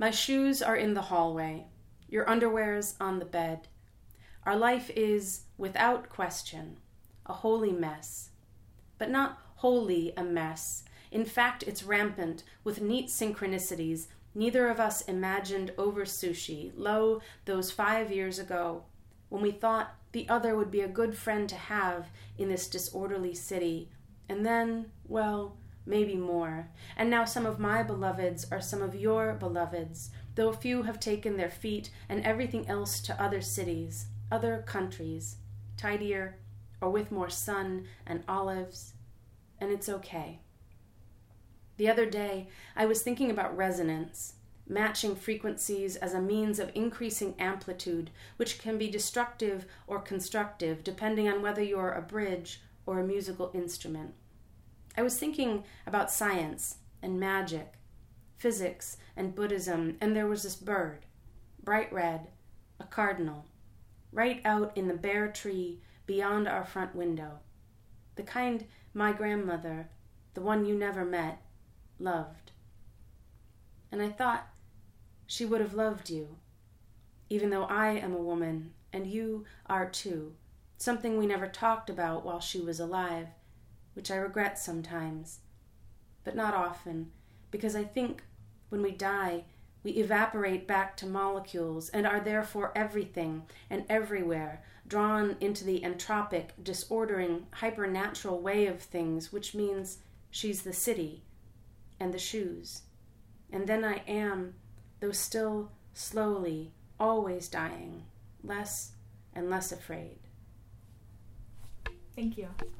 My shoes are in the hallway. Your underwear's on the bed. Our life is, without question, a holy mess. But not wholly a mess. In fact, it's rampant, with neat synchronicities. Neither of us imagined over sushi, lo, those 5 years ago, when we thought the other would be a good friend to have in this disorderly city. And then, well, maybe more. And now some of my beloveds are some of your beloveds, though a few have taken their feet and everything else to other cities, other countries, tidier or with more sun and olives, and it's okay. The other day, I was thinking about resonance, matching frequencies as a means of increasing amplitude, which can be destructive or constructive, depending on whether you're a bridge or a musical instrument. I was thinking about science and magic, physics and Buddhism, and there was this bird, bright red, a cardinal, right out in the bare tree beyond our front window, the kind my grandmother, the one you never met, loved. And I thought she would have loved you, even though I am a woman and you are too, something we never talked about while she was alive, which I regret sometimes, but not often, because I think when we die, we evaporate back to molecules and are therefore everything and everywhere, drawn into the entropic, disordering, hypernatural way of things, which means she's the city and the shoes. And then I am, though still slowly, always dying, less and less afraid. Thank you.